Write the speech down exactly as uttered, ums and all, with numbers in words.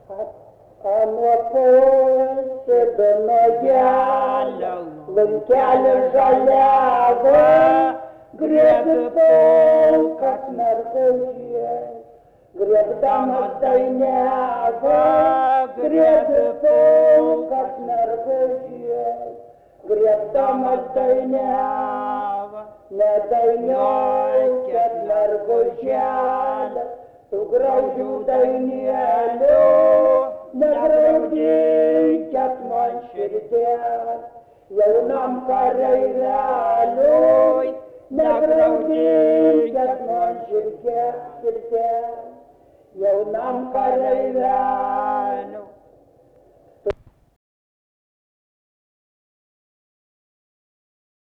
Anapose benogelę, laukelį žaliavą, griebi pilkas mergaužės, griebdamas dainelę, griebi pilkas mergaužės, griebdamas dainelę, nedainiuokit mergauželę, tų graudžių dainelių, negraudinkit man širdies, jaunam kareiveliui, negraudinkit man širdies, jaunam kareiveliui.